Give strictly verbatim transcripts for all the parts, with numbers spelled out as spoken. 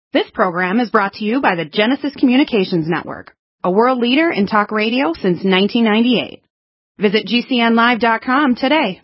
This program is brought to you by the Genesis Communications Network, a world leader in talk radio since nineteen ninety-eight. Visit G C N live dot com today.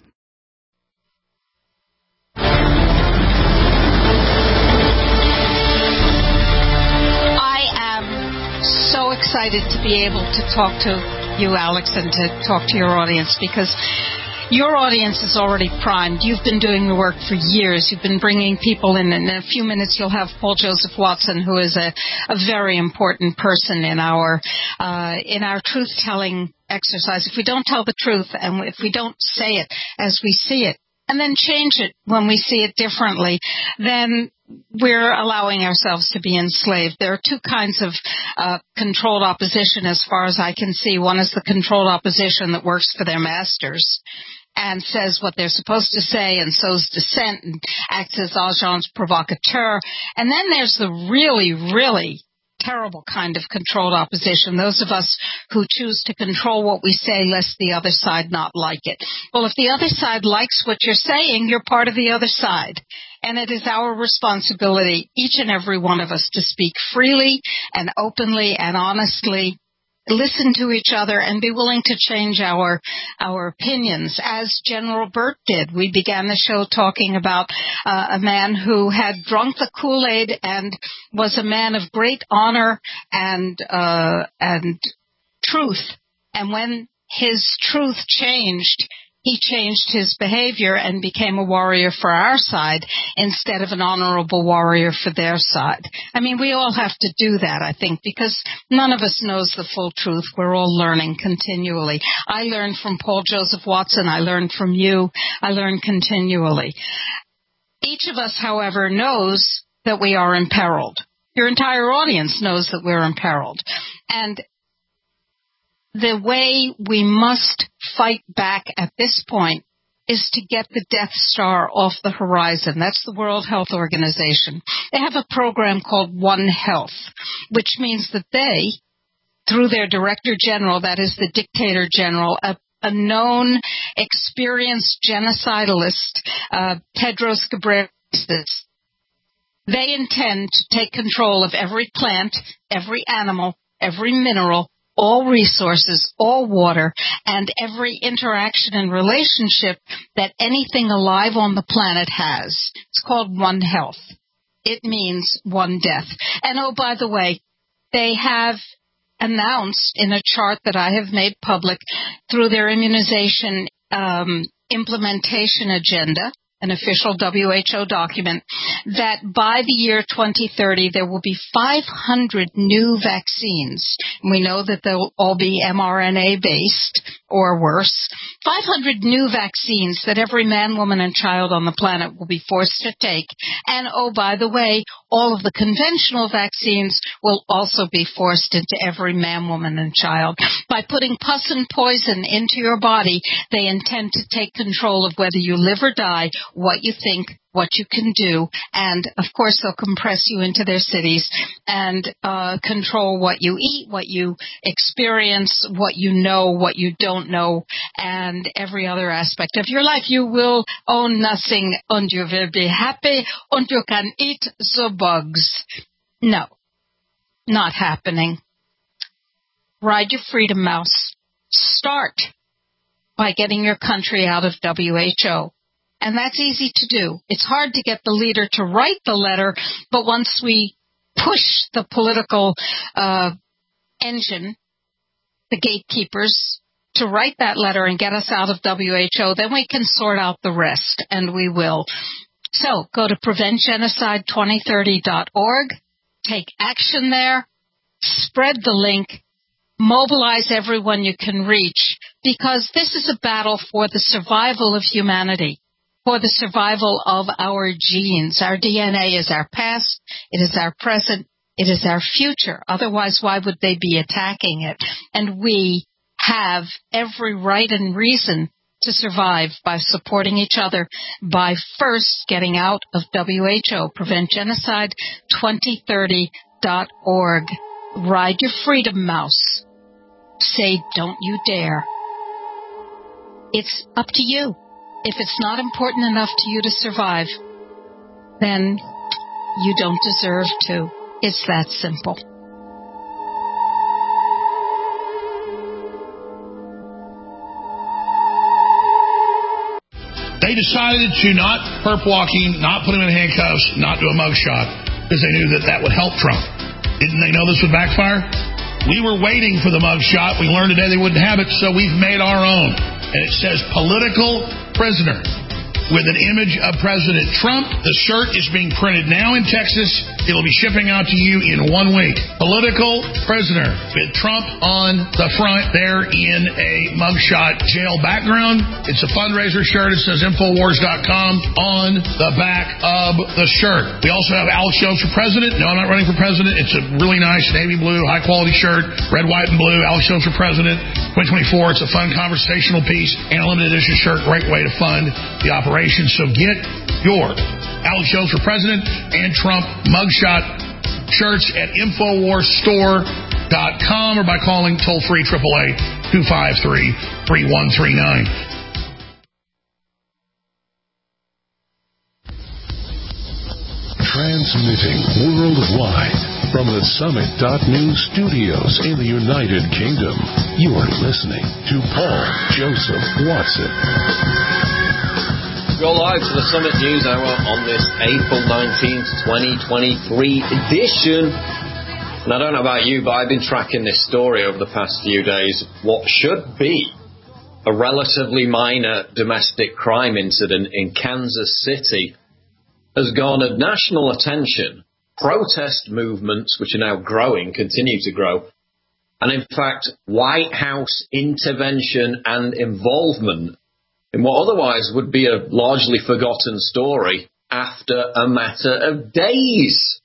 I am so excited to be able to talk to you, Alex, and to talk to your audience, because your audience is already primed. You've been doing the work for years. You've been bringing people in. In a few minutes, you'll have Paul Joseph Watson, who is a, a very important person in our uh, in our truth-telling exercise. If we don't tell the truth and if we don't say it as we see it, and then change it when we see it differently, then we're allowing ourselves to be enslaved. There are two kinds of uh, controlled opposition as far as I can see. One is the controlled opposition that works for their masters and says what they're supposed to say and sows dissent and acts as agents provocateurs. And then there's the really, really terrible kind of controlled opposition, those of us who choose to control what we say lest the other side not like it. Well, if the other side likes what you're saying, you're part of the other side. And it is our responsibility, each and every one of us, to speak freely and openly and honestly, listen to each other, and be willing to change our our opinions, as General Burt did. We began the show talking about uh, a man who had drunk the Kool-Aid and was a man of great honor and uh, and truth. And when his truth changed, he changed his behavior and became a warrior for our side instead of an honorable warrior for their side. I mean, we all have to do that, I think, because none of us knows the full truth. We're all learning continually. I learned from Paul Joseph Watson. I learned from you. I learn continually. Each of us, however, knows that we are imperiled. Your entire audience knows that we're imperiled. And the way we must fight back at this point is to get the Death Star off the horizon. That's the World Health Organization. They have a program called One Health, which means that they, through their Director General, that is the Dictator General, a, a known, experienced genocidalist, uh, Tedros Ghebreyesus, they intend to take control of every plant, every animal, every mineral, all resources, all water, and every interaction and relationship that anything alive on the planet has. It's called One Health. It means one death. And oh, by the way, they have announced in a chart that I have made public through their immunization um, implementation agenda, an official W H O document, that by the year twenty thirty there will be five hundred new vaccines. We know that they'll all be mRNA based or worse. five hundred new vaccines that every man, woman, and child on the planet will be forced to take. And oh, by the way, all of the conventional vaccines will also be forced into every man, woman, and child. By putting pus and poison into your body, they intend to take control of whether you live or die, what you think, what you can do, and of course they'll compress you into their cities and uh, control what you eat, what you experience, what you know, what you don't know, and every other aspect of your life. You will own nothing, and you will be happy, and you can eat the bugs. No, not happening. Ride your freedom mouse. Start by getting your country out of W H O. And that's easy to do. It's hard to get the leader to write the letter, but once we push the political uh, engine, the gatekeepers, to write that letter and get us out of W H O, then we can sort out the rest, and we will. So go to prevent genocide twenty thirty dot org, take action there, spread the link, mobilize everyone you can reach, because this is a battle for the survival of humanity, for the survival of our genes. Our D N A is our past, it is our present, it is our future. Otherwise, why would they be attacking it? And we have every right and reason to survive by supporting each other, by first getting out of W H O. prevent genocide twenty thirty dot org. Ride your freedom mouse. Say, don't you dare. It's up to you. If it's not important enough to you to survive, then you don't deserve to. It's that simple. They decided to not perp walking, not put him in handcuffs, not do a mugshot, because they knew that that would help Trump. Didn't they know this would backfire? We were waiting for the mugshot. We learned today they wouldn't have it, so we've made our own. And it says political prisoner with an image of President Trump. The shirt is being printed now in Texas. It will be shipping out to you in one week. Political prisoner with Trump on the front there in a mugshot jail background. It's a fundraiser shirt. It says Infowars dot com on the back of the shirt. We also have Alex Jones for president. No, I'm not running for president. It's a really nice navy blue, high quality shirt. Red, white, and blue. Alex Jones for president. twenty twenty-four. It's a fun conversational piece and a limited edition shirt. Great way to fund the operation. So get your Alex Jones for president and Trump mugshot shirts at Infowars Store dot com or by calling toll-free eight eight eight, two five three, three one three nine. Transmitting worldwide from the Summit dot News studios in the United Kingdom, you are listening to Paul Joseph Watson. Go live to the Summit News Hour on this April nineteenth, twenty twenty-three edition. And I don't know about you, but I've been tracking this story over the past few days. What should be a relatively minor domestic crime incident in Kansas City has garnered national attention. Protest movements, which are now growing, continue to grow. And in fact, White House intervention and involvement in what otherwise would be a largely forgotten story after a matter of days.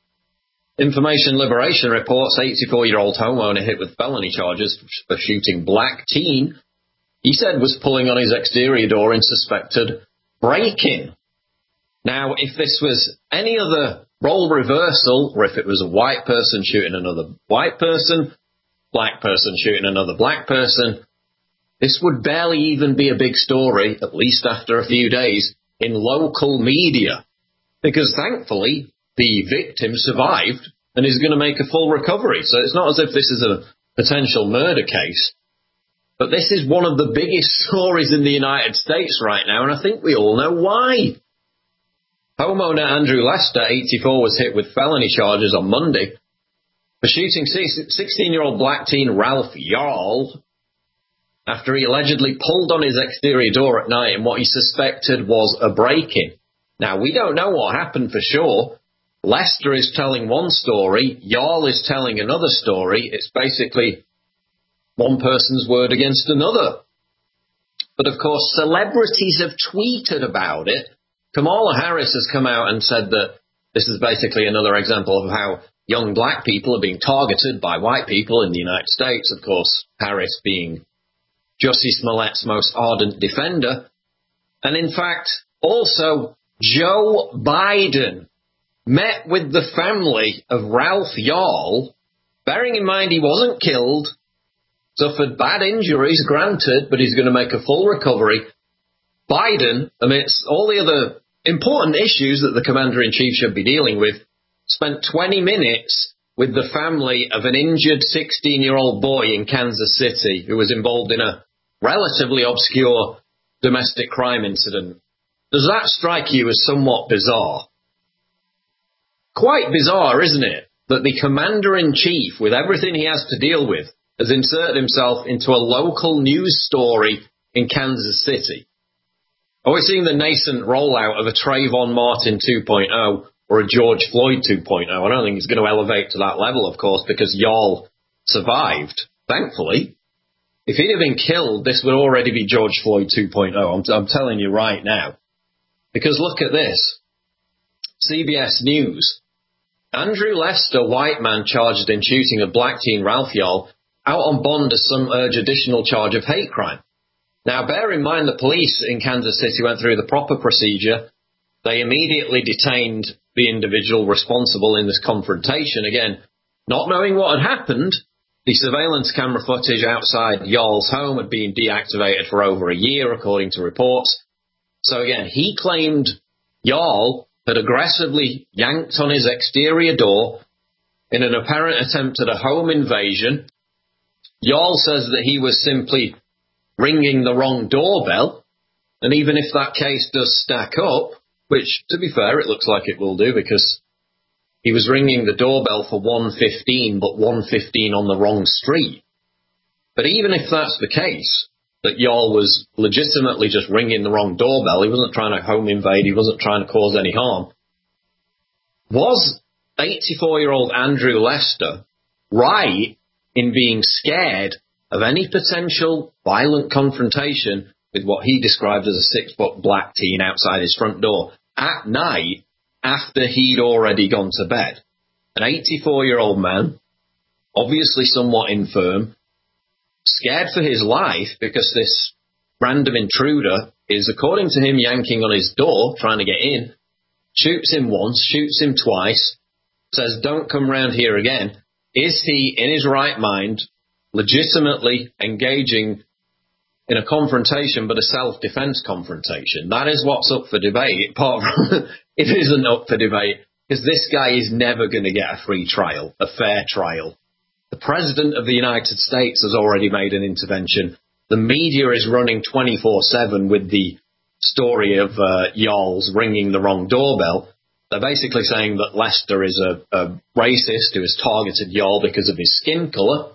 Information Liberation reports eighty-four-year-old homeowner hit with felony charges for shooting black teen, he said was pulling on his exterior door in suspected break-in. Now, if this was any other role reversal, or if it was a white person shooting another white person, black person shooting another black person, this would barely even be a big story, at least after a few days, in local media. Because thankfully, the victim survived and is going to make a full recovery. So it's not as if this is a potential murder case. But this is one of the biggest stories in the United States right now, and I think we all know why. Homeowner Andrew Lester, eighty-four, was hit with felony charges on Monday for shooting sixteen-year-old black teen Ralph Yarl after he allegedly pulled on his exterior door at night in what he suspected was a break-in. Now, we don't know what happened for sure. Lester is telling one story, Yarl is telling another story. It's basically one person's word against another. But of course, celebrities have tweeted about it. Kamala Harris has come out and said that this is basically another example of how young black people are being targeted by white people in the United States. Of course, Harris being Jussie Smollett's most ardent defender. And in fact, also, Joe Biden met with the family of Ralph Yarl, bearing in mind he wasn't killed, suffered bad injuries, granted, but he's going to make a full recovery. Biden, amidst all the other important issues that the commander-in-chief should be dealing with, spent twenty minutes with the family of an injured sixteen-year-old boy in Kansas City who was involved in a relatively obscure domestic crime incident. Does that strike you as somewhat bizarre? Quite bizarre, isn't it, that the commander-in-chief, with everything he has to deal with, has inserted himself into a local news story in Kansas City. Are we seeing the nascent rollout of a Trayvon Martin two point oh or a George Floyd two point oh? I don't think it's going to elevate to that level, of course, because Yarl survived, thankfully. If he'd have been killed, this would already be George Floyd two point oh. I'm, I'm telling you right now. Because look at this. C B S News. Andrew Lester, white man charged in shooting a black teen Ralph Yarl, out on bond as some urge additional charge of hate crime. Now, bear in mind the police in Kansas City went through the proper procedure. They immediately detained the individual responsible in this confrontation. Again, not knowing what had happened, the surveillance camera footage outside Yarl's home had been deactivated for over a year, according to reports. So again, he claimed Yarl had aggressively yanked on his exterior door in an apparent attempt at a home invasion. Jarl says that he was simply ringing the wrong doorbell, and even if that case does stack up, which, to be fair, it looks like it will do, because he was ringing the doorbell for one fifteen, but one fifteen on the wrong street. But even if that's the case, that Jarl was legitimately just ringing the wrong doorbell, he wasn't trying to home invade, he wasn't trying to cause any harm, was eighty-four-year-old Andrew Lester right in being scared of any potential violent confrontation with what he described as a six-foot black teen outside his front door at night after he'd already gone to bed? An eighty-four-year-old man, obviously somewhat infirm, scared for his life because this random intruder is, according to him, yanking on his door, trying to get in, shoots him once, shoots him twice, says, "Don't come round here again." Is he, in his right mind, legitimately engaging in a confrontation, but a self-defense confrontation? That is what's up for debate. Apart from, it isn't up for debate, because this guy is never going to get a free trial, a fair trial. The President of the United States has already made an intervention. The media is running twenty-four seven with the story of uh, Jarl's ringing the wrong doorbell. They're basically saying that Lester is a, a racist who has targeted Jarl because of his skin colour.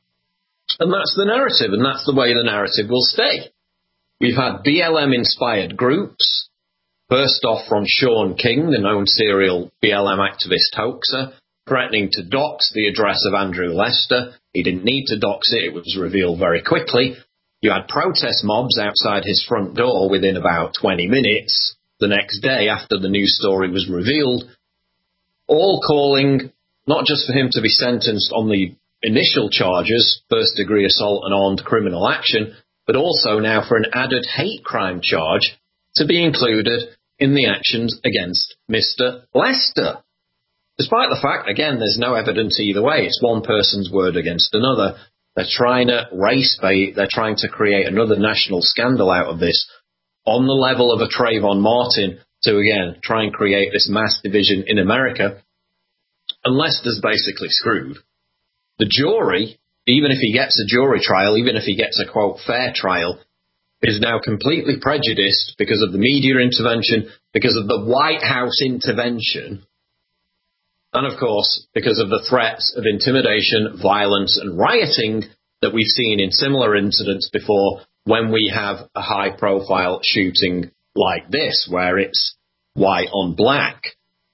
And that's the narrative, and that's the way the narrative will stay. We've had B L M-inspired groups, first off from Sean King, the known serial B L M activist hoaxer, threatening to dox the address of Andrew Lester. He didn't need to dox it, it was revealed very quickly. You had protest mobs outside his front door within about twenty minutes the next day after the news story was revealed, all calling not just for him to be sentenced on the initial charges, first-degree assault and armed criminal action, but also now for an added hate crime charge to be included in the actions against Mister Lester. Despite the fact, again, there's no evidence either way. It's one person's word against another. They're trying to race bait. They're trying to create another national scandal out of this on the level of a Trayvon Martin to, again, try and create this mass division in America. And Lester's basically screwed. The jury, even if he gets a jury trial, even if he gets a, quote, fair trial, is now completely prejudiced because of the media intervention, because of the White House intervention, and, of course, because of the threats of intimidation, violence, and rioting that we've seen in similar incidents before when we have a high-profile shooting like this, where it's white on black.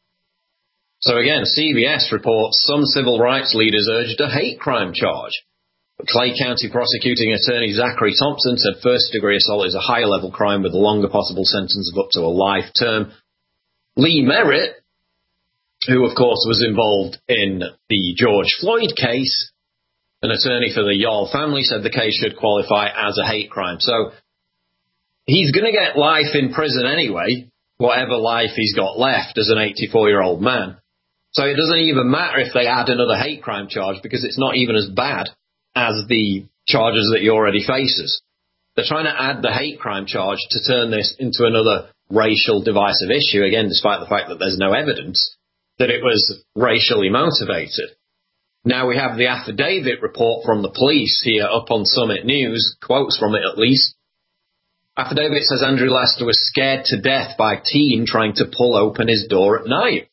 So, again, C B S reports some civil rights leaders urged a hate crime charge. But Clay County prosecuting attorney Zachary Thompson said first-degree assault is a higher-level crime with a longer possible sentence of up to a life term. Lee Merritt, who, of course, was involved in the George Floyd case, an attorney for the Jarl family, said the case should qualify as a hate crime. So he's going to get life in prison anyway, whatever life he's got left as an eighty-four-year-old man. So it doesn't even matter if they add another hate crime charge, because it's not even as bad as the charges that he already faces. They're trying to add the hate crime charge to turn this into another racial divisive issue, again, despite the fact that there's no evidence that it was racially motivated. Now we have the affidavit report from the police here up on Summit News, quotes from it at least. Affidavit says Andrew Lester was scared to death by a teen trying to pull open his door at night.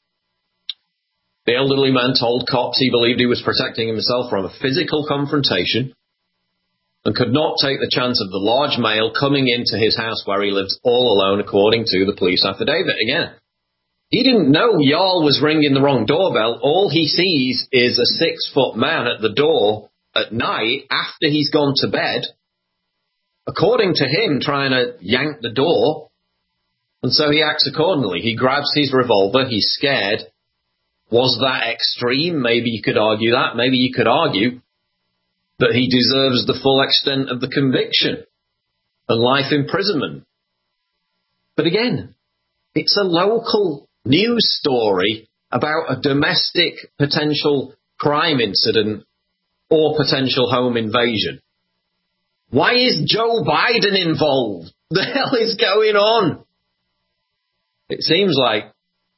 The elderly man told cops he believed he was protecting himself from a physical confrontation and could not take the chance of the large male coming into his house where he lives all alone, according to the police affidavit. Again, he didn't know Jarl was ringing the wrong doorbell. All he sees is a six-foot man at the door at night after he's gone to bed, according to him, trying to yank the door. And so he acts accordingly. He grabs his revolver. He's scared. Was that extreme? Maybe you could argue that. Maybe you could argue that he deserves the full extent of the conviction and life imprisonment. But again, it's a local news story about a domestic potential crime incident or potential home invasion. Why is Joe Biden involved? The hell is going on? It seems like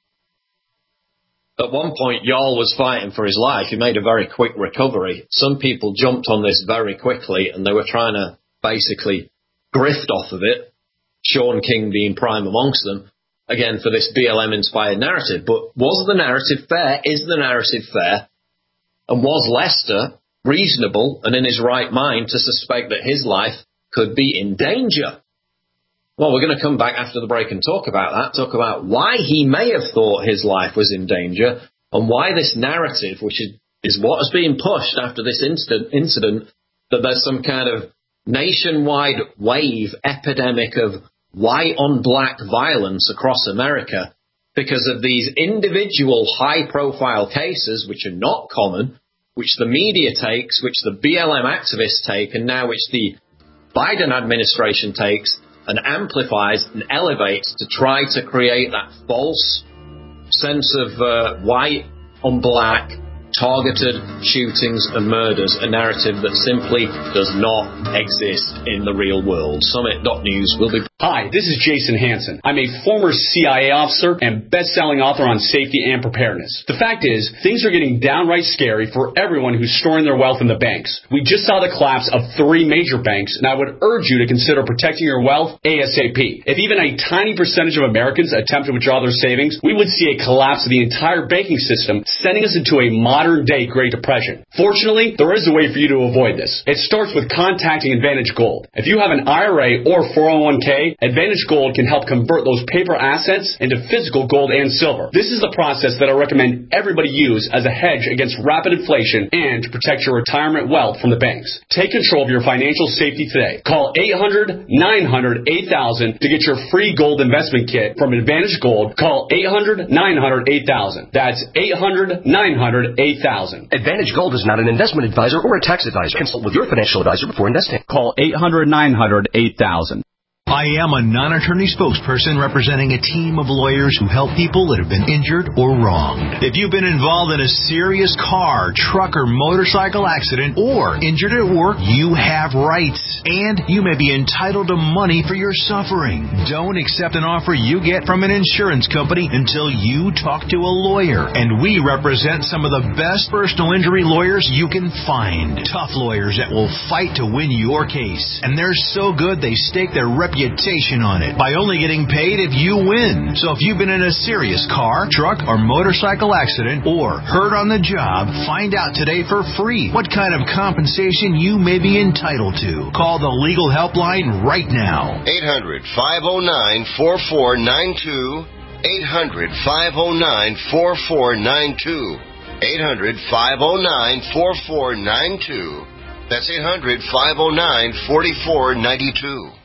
At one point, Jarl was fighting for his life. He made a very quick recovery. Some people jumped on this very quickly, and they were trying to basically grift off of it, Sean King being prime amongst them, again, for this B L M-inspired narrative. But was the narrative fair? Is the narrative fair? And was Lester reasonable and in his right mind to suspect that his life could be in danger? Well, we're going to come back after the break and talk about that, talk about why he may have thought his life was in danger and why this narrative, which is, is what is being pushed after this incident, incident, that there's some kind of nationwide wave epidemic of white-on-black violence across America because of these individual high-profile cases, which are not common, which the media takes, which the B L M activists take, and now which the Biden administration takes and amplifies and elevates to try to create that false sense of uh, white on black, targeted shootings and murders, a narrative that simply does not exist in the real world. Summit dot news will be... Hi, this is Jason Hansen. I'm a former C I A officer and best-selling author on safety and preparedness. The fact is, things are getting downright scary for everyone who's storing their wealth in the banks. We just saw the collapse of three major banks, and I would urge you to consider protecting your wealth ASAP. If even a tiny percentage of Americans attempt to withdraw their savings, we would see a collapse of the entire banking system, sending us into a modern-day Great Depression. Fortunately, there is a way for you to avoid this. It starts with contacting Advantage Gold. If you have an I R A or four oh one k, Advantage Gold can help convert those paper assets into physical gold and silver. This is the process that I recommend everybody use as a hedge against rapid inflation and to protect your retirement wealth from the banks. Take control of your financial safety today. Call eight hundred, nine hundred, eight thousand to get your free gold investment kit from Advantage Gold. Call eight hundred, nine hundred, eight thousand. That's eight hundred, nine hundred, eight thousand. Advantage Gold is not an investment advisor or a tax advisor. Consult with your financial advisor before investing. Call eight hundred, nine hundred, eight thousand. I am a non-attorney spokesperson representing a team of lawyers who help people that have been injured or wronged. If you've been involved in a serious car, truck, or motorcycle accident or injured at work, you have rights, and you may be entitled to money for your suffering. Don't accept an offer you get from an insurance company until you talk to a lawyer, and we represent some of the best personal injury lawyers you can find. Tough lawyers that will fight to win your case, and they're so good they stake their reputation reputation on it by only getting paid if you win. So if you've been in a serious car, truck, or motorcycle accident or hurt on the job, find out today for free what kind of compensation you may be entitled to. Call the legal helpline right now. eight hundred, five oh nine, four four nine two. eight hundred, five oh nine, four four nine two. eight hundred, five oh nine, four four nine two. That's eight hundred, five oh nine, four four nine two.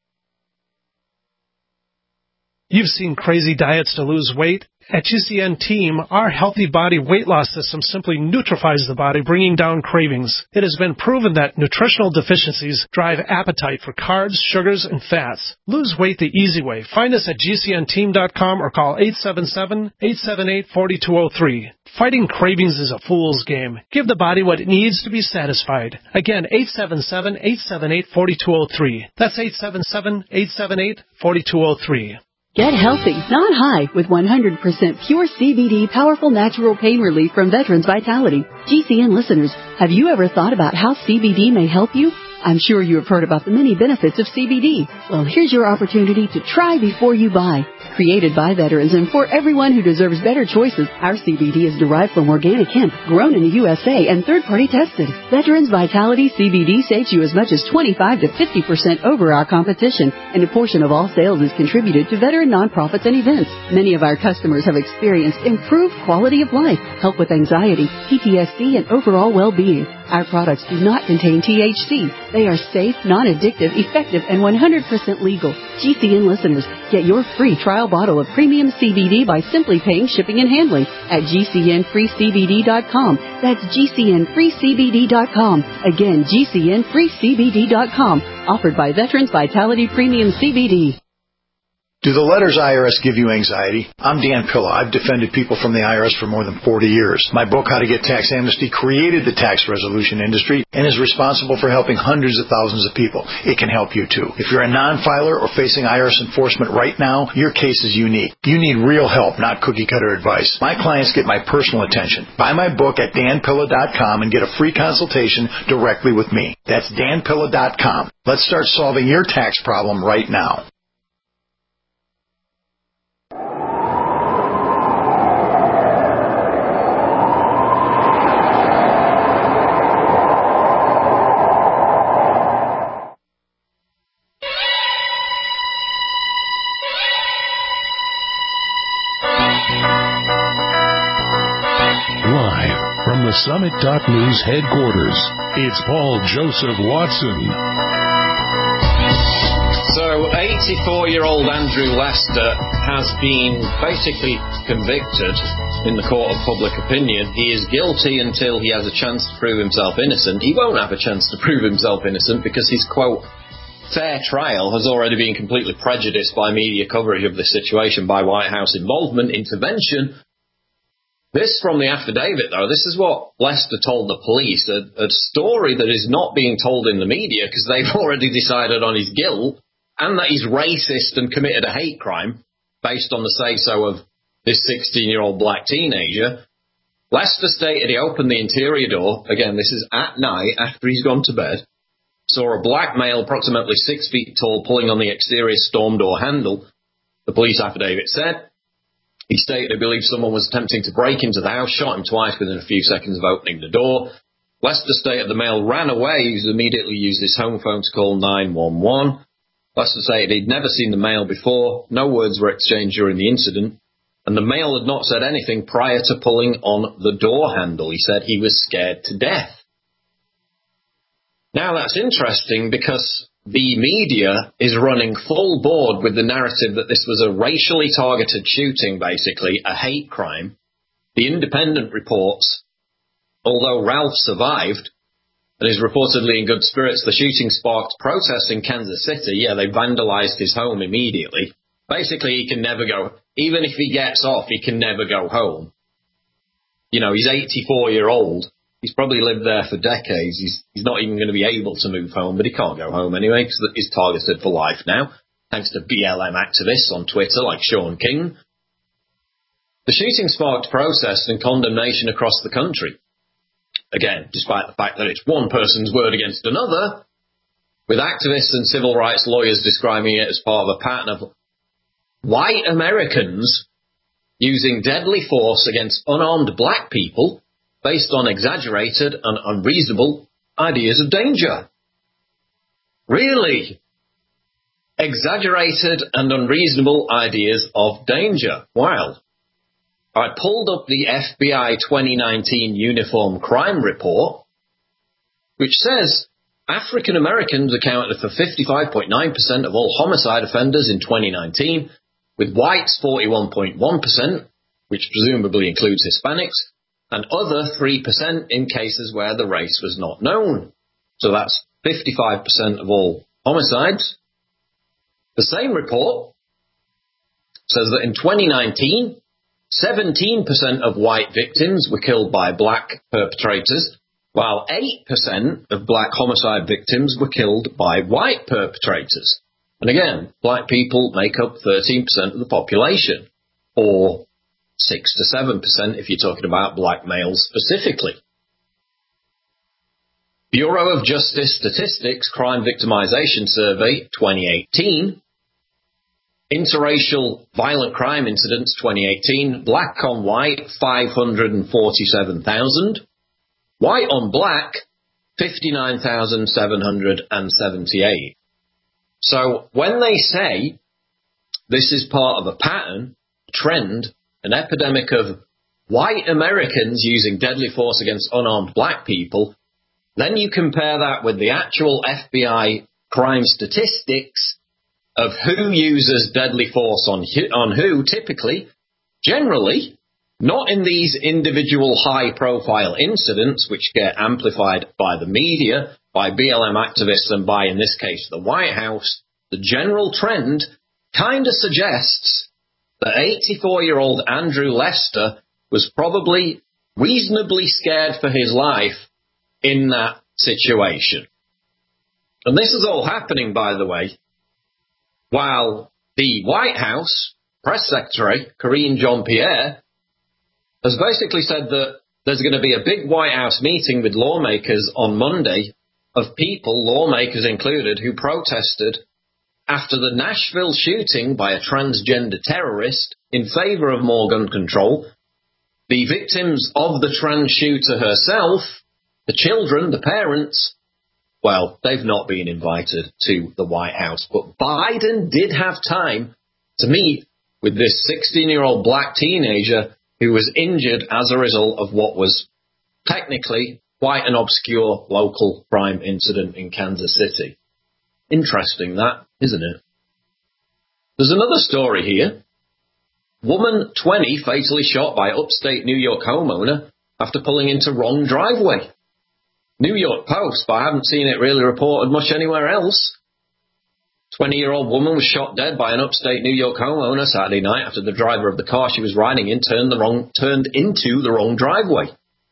You've seen crazy diets to lose weight. At G C N Team, our healthy body weight loss system simply neutralizes the body, bringing down cravings. It has been proven that nutritional deficiencies drive appetite for carbs, sugars, and fats. Lose weight the easy way. Find us at G C N team dot com or call eight seven seven, eight seven eight, four two zero three. Fighting cravings is a fool's game. Give the body what it needs to be satisfied. Again, eight seven seven, eight seven eight, four two zero three. That's eight seven seven, eight seven eight, four two zero three. Get healthy, not high, with one hundred percent pure C B D powerful natural pain relief from Veterans Vitality. G C N listeners, have you ever thought about how C B D may help you? I'm sure you have heard about the many benefits of C B D. Well, here's your opportunity to try before you buy. Created by veterans and for everyone who deserves better choices, our C B D is derived from organic hemp, grown in the U S A, and third-party tested. Veterans Vitality C B D saves you as much as twenty-five to fifty percent over our competition, and a portion of all sales is contributed to veteran nonprofits and events. Many of our customers have experienced improved quality of life, help with anxiety, P T S D, and overall well-being. Our products do not contain T H C. They are safe, non-addictive, effective, and one hundred percent legal. G C N listeners, get your free trial bottle of premium C B D by simply paying shipping and handling at G C N free C B D dot com. That's G C N free C B D dot com. Again, G C N free C B D dot com. Offered by Veterans Vitality Premium C B D. Do the letters I R S give you anxiety? I'm Dan Pilla. I've defended people from the I R S for more than forty years. My book, How to Get Tax Amnesty, created the tax resolution industry and is responsible for helping hundreds of thousands of people. It can help you too. If you're a non-filer or facing I R S enforcement right now, your case is unique. You need real help, not cookie-cutter advice. My clients get my personal attention. Buy my book at dan pilla dot com and get a free consultation directly with me. That's dan pilla dot com. Let's start solving your tax problem right now. The Summit dot News headquarters, it's Paul Joseph Watson. So, eighty-four-year-old Andrew Lester has been basically convicted in the court of public opinion. He is guilty until he has a chance to prove himself innocent. He won't have a chance to prove himself innocent because his, quote, fair trial has already been completely prejudiced by media coverage of this situation, by White House involvement, intervention. This from the affidavit, though, this is what Lester told the police, a, a story that is not being told in the media because they've already decided on his guilt and that he's racist and committed a hate crime based on the say-so of this sixteen-year-old black teenager. Lester stated he opened the interior door, again, this is at night after he's gone to bed, saw a black male approximately six feet tall pulling on the exterior storm door handle, the police affidavit said. He stated he believed someone was attempting to break into the house, shot him twice within a few seconds of opening the door. Lester stated the male ran away. He immediately used his home phone to call nine one one. Lester stated he'd never seen the male before. No words were exchanged during the incident. And the male had not said anything prior to pulling on the door handle. He said he was scared to death. Now that's interesting because the media is running full board with the narrative that this was a racially targeted shooting, basically, a hate crime. The Independent reports, although Ralph survived and is reportedly in good spirits, the shooting sparked protests in Kansas City. Yeah, they vandalized his home immediately. Basically, he can never go, even if he gets off, he can never go home. You know, he's eighty-four year old. He's probably lived there for decades. He's, he's not even going to be able to move home, but he can't go home anyway because he's targeted for life now, thanks to B L M activists on Twitter like Sean King. The shooting sparked protest and condemnation across the country. Again, despite the fact that it's one person's word against another, with activists and civil rights lawyers describing it as part of a pattern of white Americans using deadly force against unarmed black people based on exaggerated and unreasonable ideas of danger. Really? Exaggerated and unreasonable ideas of danger. Wow. I pulled up the F B I twenty nineteen Uniform Crime Report, which says African Americans accounted for fifty-five point nine percent of all homicide offenders in twenty nineteen, with whites forty-one point one percent, which presumably includes Hispanics, and other three percent in cases where the race was not known. So that's fifty-five percent of all homicides. The same report says that in twenty nineteen, seventeen percent of white victims were killed by black perpetrators, while eight percent of black homicide victims were killed by white perpetrators. And again, black people make up thirteen percent of the population, or six to seven percent if you're talking about black males specifically. Bureau of Justice Statistics Crime Victimization Survey twenty eighteen. Interracial violent crime incidents twenty eighteen. Black on white, five hundred forty-seven thousand. White on black, fifty-nine thousand seven hundred seventy-eight. So when they say this is part of a pattern, trend, an epidemic of white Americans using deadly force against unarmed black people, then you compare that with the actual F B I crime statistics of who uses deadly force on, on who, typically, generally, not in these individual high-profile incidents which get amplified by the media, by B L M activists, and by, in this case, the White House. The general trend kind of suggests that eighty-four-year-old Andrew Lester was probably reasonably scared for his life in that situation. And this is all happening, by the way, while the White House press secretary, Karine Jean-Pierre, has basically said that there's going to be a big White House meeting with lawmakers on Monday of people, lawmakers included, who protested after the Nashville shooting by a transgender terrorist in favor of more gun control. The victims of the trans shooter herself, the children, the parents, well, they've not been invited to the White House. But Biden did have time to meet with this sixteen-year-old black teenager who was injured as a result of what was technically quite an obscure local crime incident in Kansas City. Interesting that, isn't it? There's another story here. Woman twenty fatally shot by upstate New York homeowner after pulling into wrong driveway. New York Post, but I haven't seen it really reported much anywhere else. twenty-year-old woman was shot dead by an upstate New York homeowner Saturday night after the driver of the car she was riding in turned, the wrong, turned into the wrong driveway.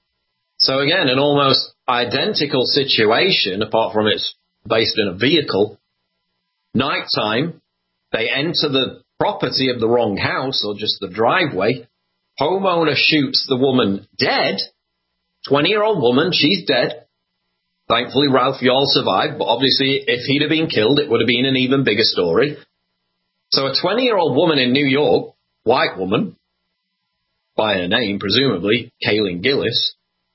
So again, an almost identical situation, apart from it's based in a vehicle. Nighttime, they enter the property of the wrong house, or just the driveway. Homeowner shoots the woman dead. twenty-year-old woman, she's dead. Thankfully, Ralph Yarl survived, but obviously, if he'd have been killed, it would have been an even bigger story. So a twenty-year-old woman in New York, white woman, by her name, presumably, Kaylin Gillis.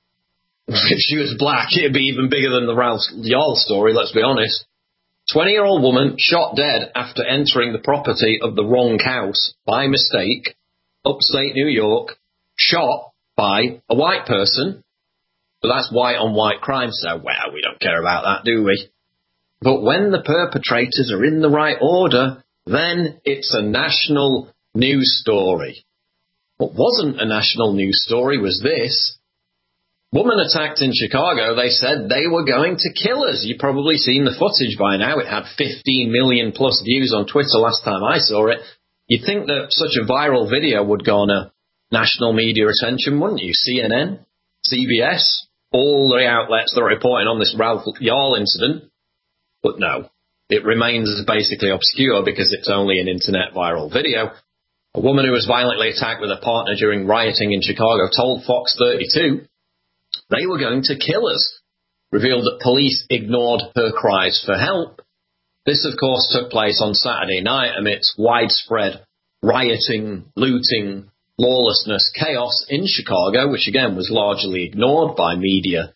If she was black, it'd be even bigger than the Ralph Yarl story, let's be honest. twenty-year-old woman shot dead after entering the property of the wrong house by mistake, upstate New York, shot by a white person. But that's white-on-white crime, so, well, we don't care about that, do we? But when the perpetrators are in the right order, then it's a national news story. What wasn't a national news story was this. Woman attacked in Chicago, they said they were going to kill us. You've probably seen the footage by now. It had fifteen million plus views on Twitter last time I saw it. You'd think that such a viral video would garner national media attention, wouldn't you? C N N, C B S, all the outlets that are reporting on this Ralph Yarl incident. But no, it remains basically obscure because it's only an internet viral video. A woman who was violently attacked with a partner during rioting in Chicago told Fox thirty-two they were going to kill us, revealed that police ignored her cries for help. This, of course, took place on Saturday night amidst widespread rioting, looting, lawlessness, chaos in Chicago, which again was largely ignored by media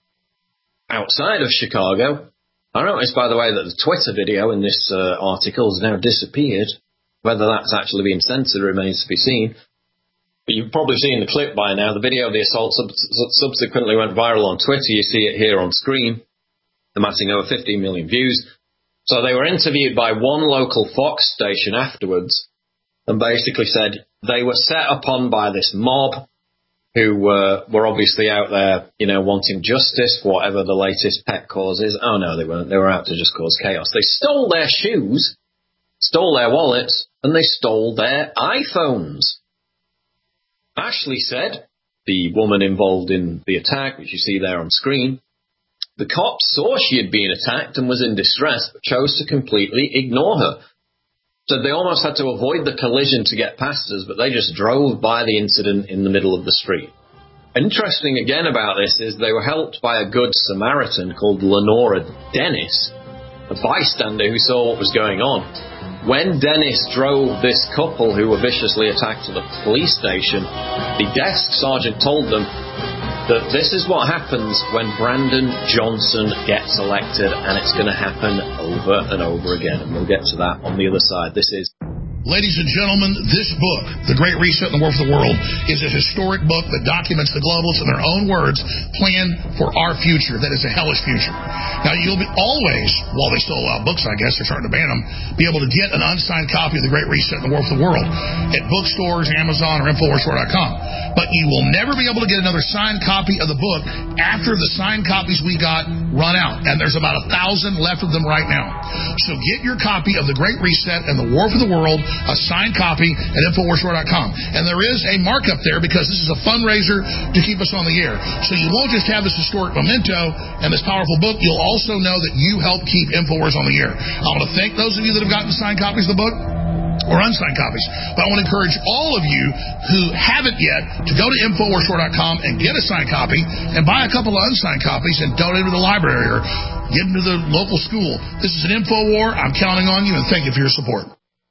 outside of Chicago. I noticed, by the way, that the Twitter video in this uh, article has now disappeared. Whether that's actually been censored remains to be seen. But you've probably seen the clip by now. The video of the assault sub- subsequently went viral on Twitter. You see it here on screen, amassing over fifteen million views. So they were interviewed by one local Fox station afterwards and basically said they were set upon by this mob who uh, were obviously out there, you know, wanting justice for whatever the latest pet cause is. Oh, no, they weren't. They were out to just cause chaos. They stole their shoes, stole their wallets, and they stole their iPhones. Ashley said, the woman involved in the attack, which you see there on screen, the cops saw she had been attacked and was in distress, but chose to completely ignore her. So they almost had to avoid the collision to get past us, but they just drove by the incident in the middle of the street. Interesting again about this is they were helped by a good Samaritan called Lenora Dennis, a bystander who saw what was going on. When Dennis drove this couple who were viciously attacked to the police station, the desk sergeant told them that this is what happens when Brandon Johnson gets elected, and it's going to happen over and over again. And we'll get to that on the other side. This is Ladies and gentlemen, this book, The Great Reset and the War for the World, is a historic book that documents the globalists in their own words plan for our future that is a hellish future. Now, you'll be always, while they still allow books, I guess, they're starting to ban them, be able to get an unsigned copy of The Great Reset and the War for the World at bookstores, Amazon, or Infowars dot com. But you will never be able to get another signed copy of the book after the signed copies we got run out. And there's about a thousand left of them right now. So get your copy of The Great Reset and the War for the World, a signed copy at Infowars dot com. And there is a markup there because this is a fundraiser to keep us on the air. So you won't just have this historic memento and this powerful book, you'll also know that you help keep Infowars on the air. I want to thank those of you that have gotten signed copies of the book or unsigned copies. But I want to encourage all of you who haven't yet to go to Infowars dot com and get a signed copy and buy a couple of unsigned copies and donate them to the library or get them to the local school. This is an Infowar. I'm counting on you, and thank you for your support.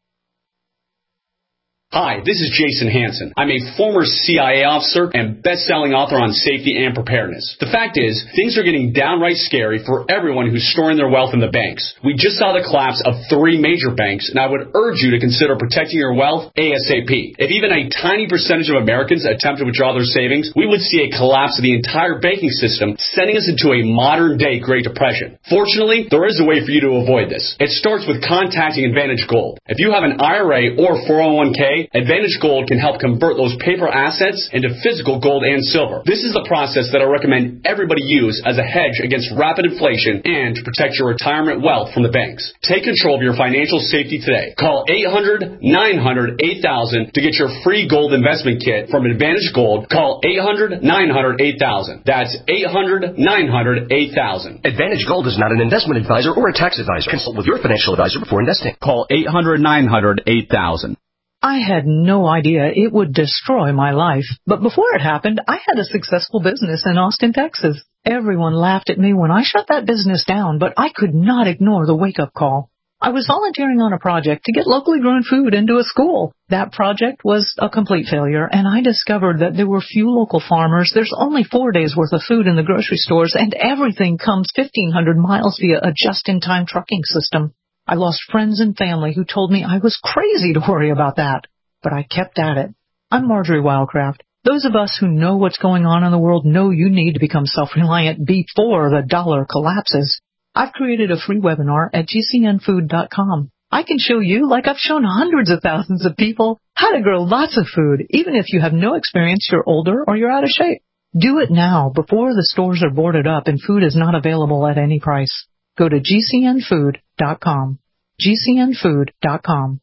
Hi, this is Jason Hansen. I'm a former C I A officer and best-selling author on safety and preparedness. The fact is, things are getting downright scary for everyone who's storing their wealth in the banks. We just saw the collapse of three major banks, and I would urge you to consider protecting your wealth ASAP. If even a tiny percentage of Americans attempt to withdraw their savings, we would see a collapse of the entire banking system, sending us into a modern-day Great Depression. Fortunately, there is a way for you to avoid this. It starts with contacting Advantage Gold. If you have an I R A or four oh one k, Advantage Gold can help convert those paper assets into physical gold and silver. This is the process that I recommend everybody use as a hedge against rapid inflation and to protect your retirement wealth from the banks. Take control of your financial safety today. Call eight hundred, nine hundred, eight thousand to get your free gold investment kit from Advantage Gold. Call eight hundred, nine hundred, eight thousand. That's eight hundred, nine hundred, eight thousand. Advantage Gold is not an investment advisor or a tax advisor. Consult with your financial advisor before investing. Call eight hundred, nine hundred, eight thousand. I had no idea it would destroy my life. But before it happened, I had a successful business in Austin, Texas. Everyone laughed at me when I shut that business down, but I could not ignore the wake-up call. I was volunteering on a project to get locally grown food into a school. That project was a complete failure, and I discovered that there were few local farmers. There's only four days' worth of food in the grocery stores, and everything comes fifteen hundred miles via a just-in-time trucking system. I lost friends and family who told me I was crazy to worry about that. But I kept at it. I'm Marjorie Wildcraft. Those of us who know what's going on in the world know you need to become self-reliant before the dollar collapses. I've created a free webinar at G C N food dot com. I can show you, like I've shown hundreds of thousands of people, how to grow lots of food, even if you have no experience, you're older, or you're out of shape. Do it now before the stores are boarded up and food is not available at any price. Go to G C N food dot com. G C N food dot com.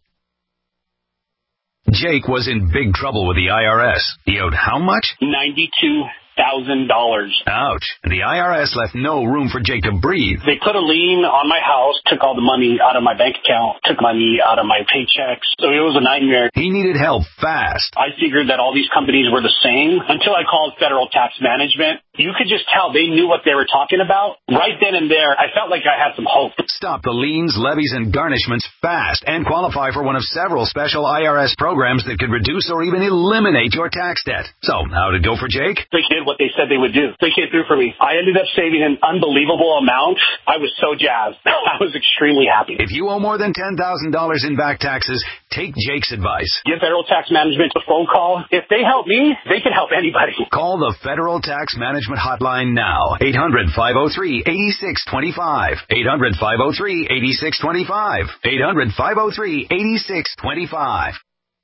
Jake was in big trouble with the I R S. He owed how much? ninety-two thousand dollars. Ouch. The I R S left no room for Jake to breathe. They put a lien on my house, took all the money out of my bank account, took money out of my paychecks. So it was a nightmare. He needed help fast. I figured that all these companies were the same until I called Federal Tax Management. You could just tell they knew what they were talking about. Right then and there, I felt like I had some hope. Stop the liens, levies, and garnishments fast and qualify for one of several special I R S programs that could reduce or even eliminate your tax debt. So, how did it go for Jake? They did what they said they would do. They came through for me. I ended up saving an unbelievable amount. I was so jazzed. I was extremely happy. If you owe more than ten thousand dollars in back taxes, take Jake's advice. Give Federal Tax Management a phone call. If they help me, they can help anybody. Call the Federal Tax Management Hotline now. eight hundred, five oh three, eight six two five. eight hundred, five oh three, eight six two five. eight hundred, five oh three, eight six two five.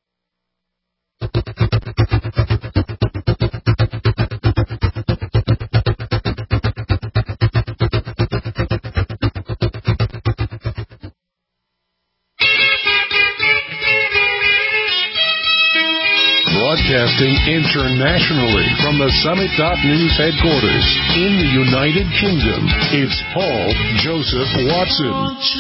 Broadcasting internationally from the Summit dot News headquarters in the United Kingdom, it's Paul Joseph Watson.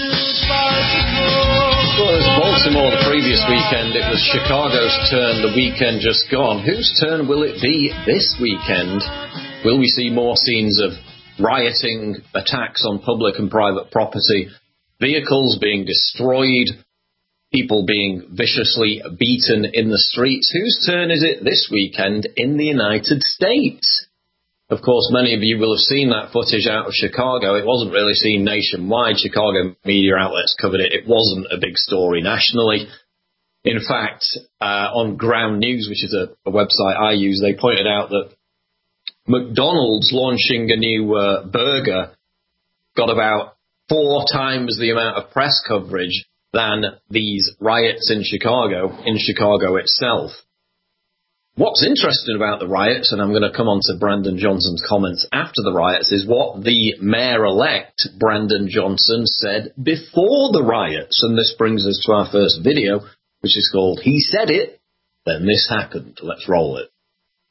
Well, it was Baltimore the previous weekend. It was Chicago's turn the weekend just gone. Whose turn will it be this weekend? Will we see more scenes of rioting, attacks on public and private property, vehicles being destroyed, people being viciously beaten in the streets? Whose turn is it this weekend in the United States? Of course, many of you will have seen that footage out of Chicago. It wasn't really seen nationwide. Chicago media outlets covered it. It wasn't a big story nationally. In fact, uh, on Ground News, which is a, a website I use, they pointed out that McDonald's launching a new uh, burger got about four times the amount of press coverage than these riots in Chicago, in Chicago itself. What's interesting about the riots, and I'm going to come on to Brandon Johnson's comments after the riots, is what the mayor-elect, Brandon Johnson, said before the riots. And this brings us to our first video, which is called He Said It, Then This Happened. Let's roll it.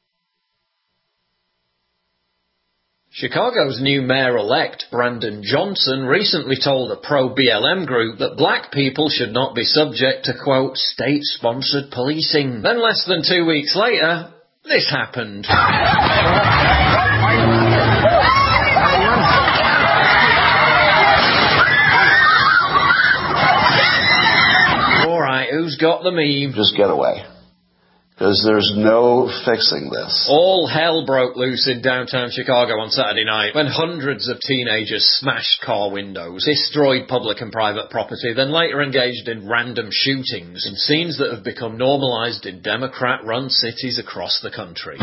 Chicago's new mayor-elect, Brandon Johnson, recently told a pro-B L M group that black people should not be subject to, quote, state-sponsored policing. Then less than two weeks later, this happened. Alright, who's got the meme? Just get away. Because there's no fixing this. All hell broke loose in downtown Chicago on Saturday night when hundreds of teenagers smashed car windows, destroyed public and private property, then later engaged in random shootings in scenes that have become normalized in Democrat-run cities across the country.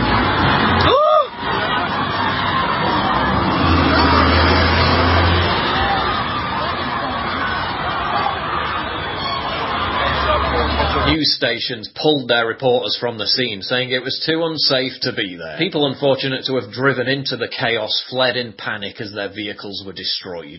News stations pulled their reporters from the scene, saying it was too unsafe to be there. People unfortunate to have driven into the chaos fled in panic as their vehicles were destroyed.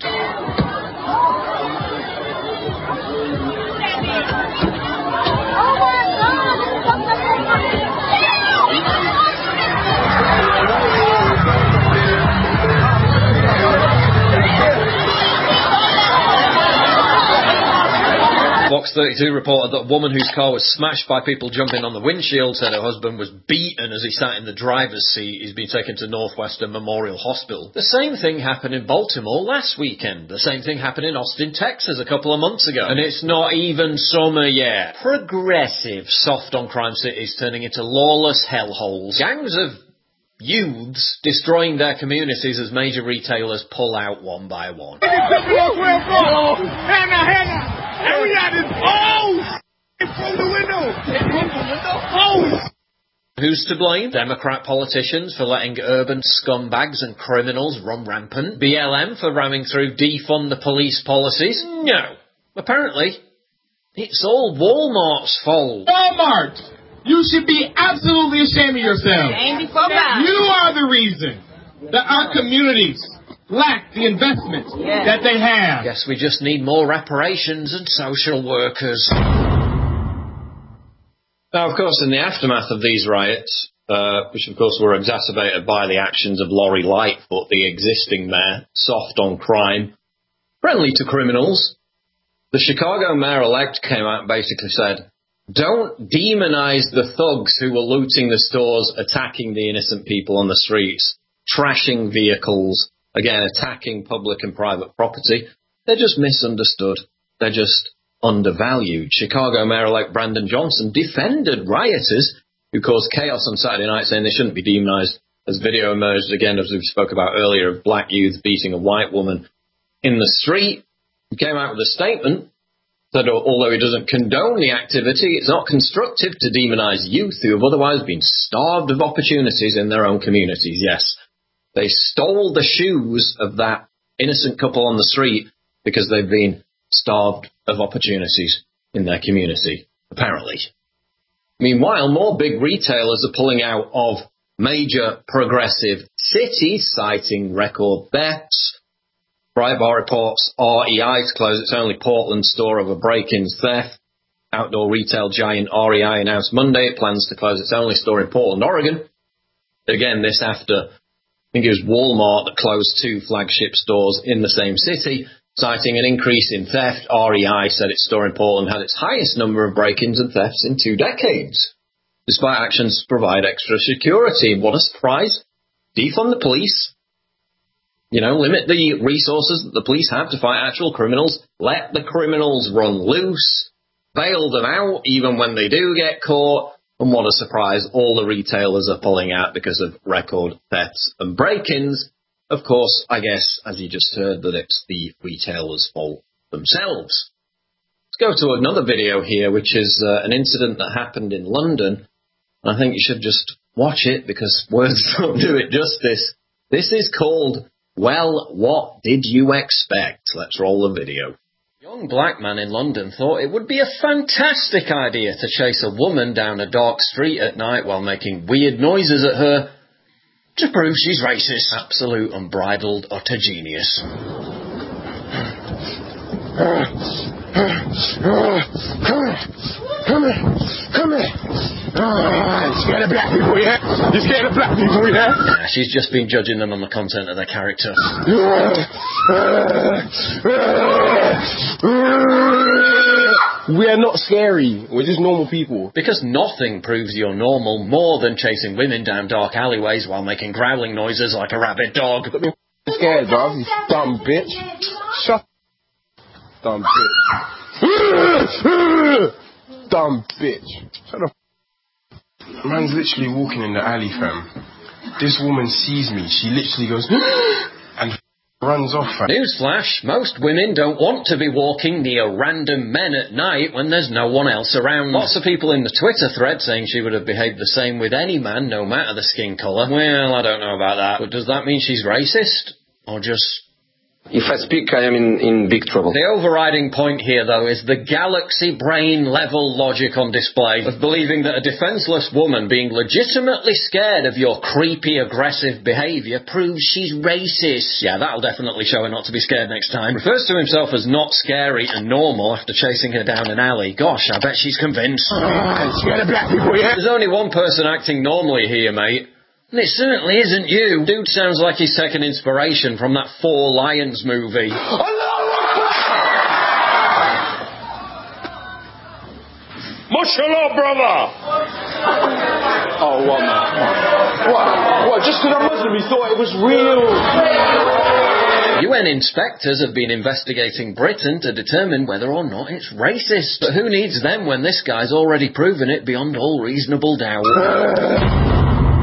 Fox thirty-two reported that a woman whose car was smashed by people jumping on the windshield said her husband was beaten as he sat in the driver's seat. He's been taken to Northwestern Memorial Hospital. The same thing happened in Baltimore last weekend. The same thing happened in Austin, Texas a couple of months ago. And it's not even summer yet. Progressive soft on crime cities turning into lawless hellholes. Gangs of youths destroying their communities as major retailers pull out one by one. And we got this, oh, from the window, from the window, oh. Who's to blame? Democrat politicians for letting urban scumbags and criminals run rampant? B L M for ramming through defund the police policies? No. Apparently, it's all Walmart's fault. Walmart! You should be absolutely ashamed of yourself. You are the reason that our communities lack the investment yeah. that they have. Guess we just need more reparations and social workers. Now, of course, in the aftermath of these riots, uh, which of course were exacerbated by the actions of Lori Lightfoot, the existing mayor, soft on crime, friendly to criminals, the Chicago mayor-elect came out and basically said, don't demonize the thugs who were looting the stores, attacking the innocent people on the streets, trashing vehicles, again, attacking public and private property. They're just misunderstood. They're just undervalued. Chicago Mayor-elect Brandon Johnson defended rioters who caused chaos on Saturday night, saying they shouldn't be demonized, as video emerged again, as we spoke about earlier, of black youth beating a white woman in the street. He came out with a statement that although he doesn't condone the activity, it's not constructive to demonize youth who have otherwise been starved of opportunities in their own communities. Yes. They stole the shoes of that innocent couple on the street because they've been starved of opportunities in their community, apparently. Meanwhile, more big retailers are pulling out of major progressive cities, citing record thefts. Breitbart reports R E I to close its only Portland store over break-ins theft. Outdoor retail giant R E I announced Monday it plans to close its only store in Portland, Oregon. Again, this after I think it was Walmart that closed two flagship stores in the same city, citing an increase in theft. R E I said its store in Portland had its highest number of break-ins and thefts in two decades, despite actions to provide extra security. What a surprise. Defund the police. You know, limit the resources that the police have to fight actual criminals. Let the criminals run loose. Bail them out even when they do get caught. And what a surprise, all the retailers are pulling out because of record thefts and break-ins. Of course, I guess, as you just heard, that it's the retailers' fault themselves. Let's go to another video here, which is uh, an incident that happened in London. I think you should just watch it because words don't do it justice. This is called, Well, What Did You Expect? Let's roll the video. A young black man in London thought it would be a fantastic idea to chase a woman down a dark street at night while making weird noises at her to prove she's racist. Absolute unbridled utter genius. Come here, come here. Ah, you scared of black people, yeah? You scared of black people, yeah? Yeah, she's just been judging them on the content of their character. We are not scary. We're just normal people. Because nothing proves you're normal more than chasing women down dark alleyways while making growling noises like a rabid dog. I'm scared, bro. You dumb bitch. Shut dumb bitch. Dumb bitch. Shut up. Man's literally walking in the alley, fam. This woman sees me. She literally goes and runs off, fam. Newsflash, most women don't want to be walking near random men at night when there's no one else around. Lots of people in the Twitter thread saying she would have behaved the same with any man, no matter the skin colour. Well, I don't know about that. But does that mean she's racist? Or just... If I speak, I am in, in big trouble. The overriding point here, though, is the galaxy brain-level logic on display of believing that a defenseless woman being legitimately scared of your creepy, aggressive behaviour proves she's racist. Yeah, that'll definitely show her not to be scared next time. Refers to himself as not scary and normal after chasing her down an alley. Gosh, I bet she's convinced. Uh, scared of black people, yeah? There's only one person acting normally here, mate. And it certainly isn't you. Dude sounds like he's taken inspiration from that Four Lions movie. Mashallah, brother! Oh, what, man? What? What? Just because I'm Muslim, you thought it was real? U N inspectors have been investigating Britain to determine whether or not it's racist. But who needs them when this guy's already proven it beyond all reasonable doubt?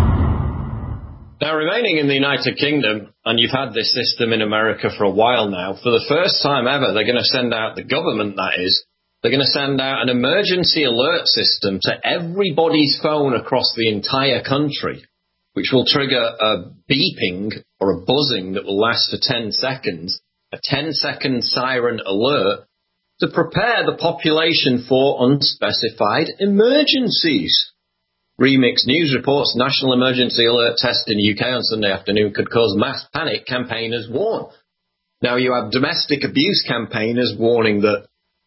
Now, remaining in the United Kingdom, and you've had this system in America for a while now, for the first time ever, they're going to send out, the government that is, they're going to send out an emergency alert system to everybody's phone across the entire country, which will trigger a beeping or a buzzing that will last for ten seconds, a ten-second siren alert, to prepare the population for unspecified emergencies. Remix News reports National Emergency Alert test in the U K on Sunday afternoon could cause mass panic, campaigners warn. Now you have domestic abuse campaigners warning that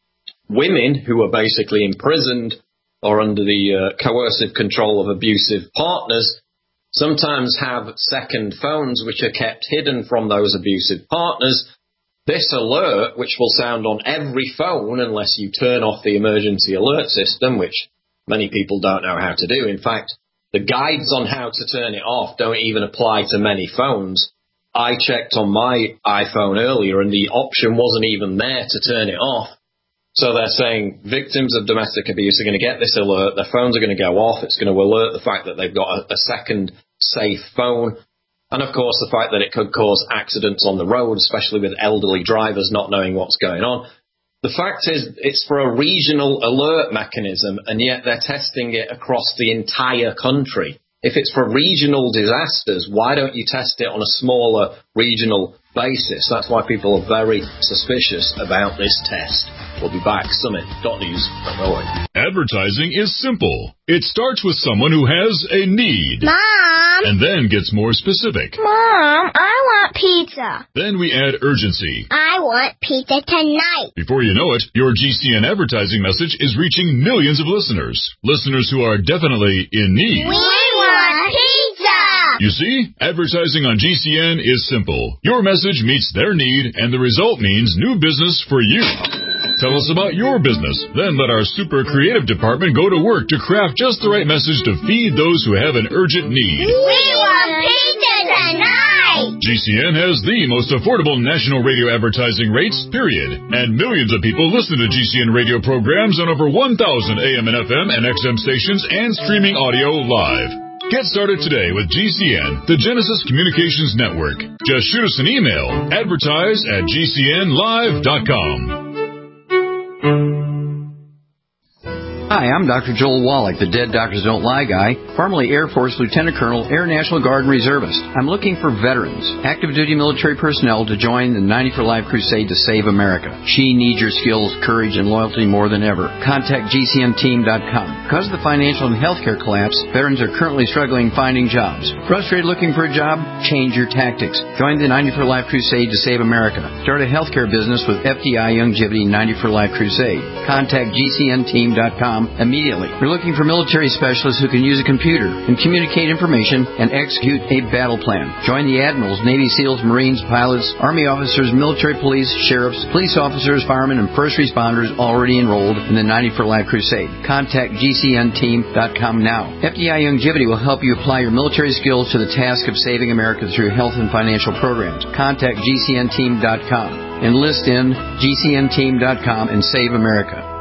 women who are basically imprisoned or under the uh, coercive control of abusive partners sometimes have second phones which are kept hidden from those abusive partners. This alert, which will sound on every phone unless you turn off the emergency alert system, which many people don't know how to do. In fact, the guides on how to turn it off don't even apply to many phones. I checked on my iPhone earlier and the option wasn't even there to turn it off. So they're saying victims of domestic abuse are going to get this alert, their phones are going to go off, it's going to alert the fact that they've got a, a second safe phone, and of course the fact that it could cause accidents on the road, especially with elderly drivers not knowing what's going on. The fact is, it's for a regional alert mechanism, and yet they're testing it across the entire country. If it's for regional disasters, why don't you test it on a smaller regional basis? That's why people are very suspicious about this test. We'll be back. Summit dot news. Advertising is simple. It starts with someone who has a need. Mom! And then gets more specific. Mom, I want pizza. Then we add urgency. I want pizza tonight. Before you know it, your G C N advertising message is reaching millions of listeners. Listeners who are definitely in need. We want pizza! You see, advertising on G C N is simple. Your message meets their need, and the result means new business for you. Tell us about your business. Then let our super creative department go to work to craft just the right message to feed those who have an urgent need. We want pizza tonight! G C N has the most affordable national radio advertising rates, period. And millions of people listen to G C N radio programs on over one thousand A M and F M and X M stations and streaming audio live. Get started today with G C N, the Genesis Communications Network. Just shoot us an email, advertise at G C N live dot com. Hi, I'm Doctor Joel Wallach, the Dead Doctors Don't Lie guy, formerly Air Force Lieutenant Colonel, Air National Guard Reservist. I'm looking for veterans, active duty military personnel to join the ninety for Life crusade to save America. She needs your skills, courage, and loyalty more than ever. Contact G C N team dot com. Because of the financial and healthcare collapse, veterans are currently struggling finding jobs. Frustrated looking for a job? Change your tactics. Join the ninety for Life crusade to save America. Start a healthcare business with F D I Longevity ninety for Life crusade. Contact G C N team dot com immediately. We're looking for military specialists who can use a computer and communicate information and execute a battle plan. Join the admirals, Navy SEALs, Marines, pilots, Army officers, military police, sheriffs, police officers, firemen, and first responders already enrolled in the ninety for Life crusade. Contact G C N team dot com now. F D I Longevity will help you apply your military skills to the task of saving America through health and financial programs. Contact G C N team dot com. Enlist in G C N team dot com and save America.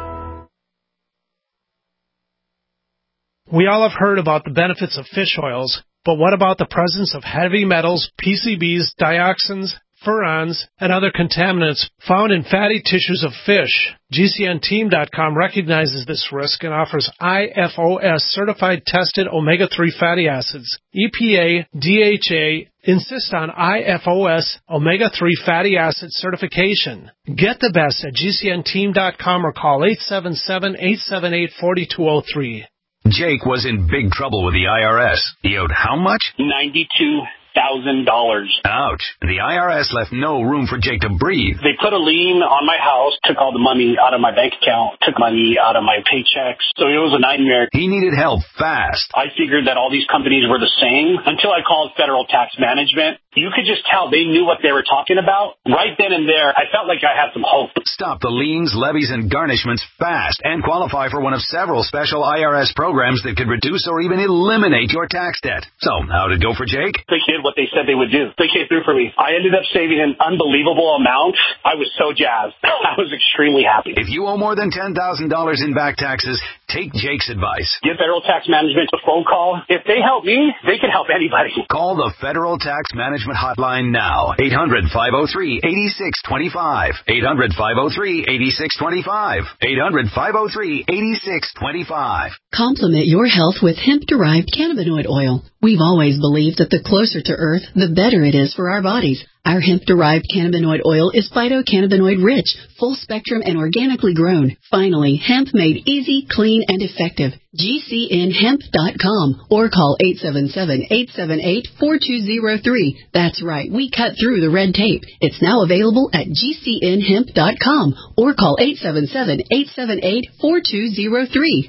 We all have heard about the benefits of fish oils, but what about the presence of heavy metals, P C Bs, dioxins, furans, and other contaminants found in fatty tissues of fish? G C N team dot com recognizes this risk and offers I F O S-certified tested omega three fatty acids. E P A, D H A insist on I F O S omega three fatty acid certification. Get the best at G C N team dot com or call eight seven seven, eight seven eight, four two zero three. Jake was in big trouble with the I R S. He owed how much? ninety-two thousand dollars. Ouch. The I R S left no room for Jake to breathe. They put a lien on my house, took all the money out of my bank account, took money out of my paychecks. So it was a nightmare. He needed help fast. I figured that all these companies were the same until I called Federal Tax Management. You could just tell they knew what they were talking about. Right then and there, I felt like I had some hope. Stop the liens, levies, and garnishments fast and qualify for one of several special I R S programs that could reduce or even eliminate your tax debt. So, how'd it go for Jake? They did what they said they would do. They came through for me. I ended up saving an unbelievable amount. I was so jazzed. I was extremely happy. If you owe more than ten thousand dollars in back taxes, take Jake's advice. Give Federal Tax Management a phone call. If they help me, they can help anybody. Call the Federal Tax Management hotline now. eight hundred, five oh three, eight six two five. eight hundred, five oh three, eight six two five. eight hundred, five oh three, eight six two five. Complement your health with hemp-derived cannabinoid oil. We've always believed that the closer to Earth, the better it is for our bodies. Our hemp-derived cannabinoid oil is phytocannabinoid rich, full spectrum, and organically grown. Finally, hemp made easy, clean, and effective. G C N hemp dot com or call eight seven seven, eight seven eight, four two zero three. That's right, we cut through the red tape. It's now available at G C N hemp dot com or call eight seven seven, eight seven eight, four two zero three.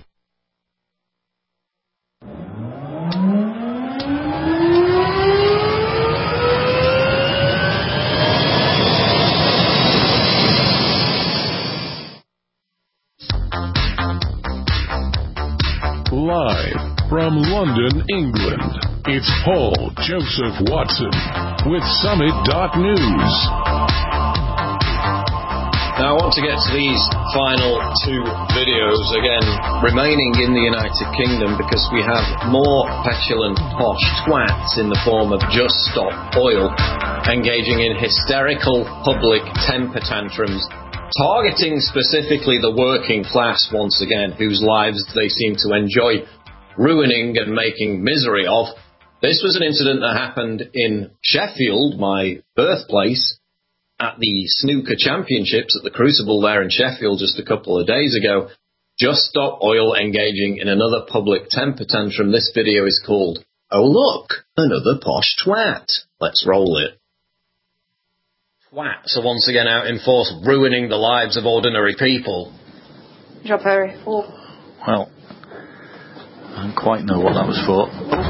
Live from London, England, it's Paul Joseph Watson with Summit dot News. Now I want to get to these final two videos, again, remaining in the United Kingdom, because we have more petulant posh twats in the form of Just Stop Oil engaging in hysterical public temper tantrums, targeting specifically the working class once again, whose lives they seem to enjoy ruining and making misery of. This was an incident that happened in Sheffield, my birthplace, at the snooker championships at the Crucible there in Sheffield just a couple of days ago. Just Stop Oil engaging in another public temper tantrum. This video is called, Oh Look, Another Posh Twat. Let's roll it. Twats are once again out in force, ruining the lives of ordinary people. Job, Harry. Oh. Well, I don't quite know what that was for.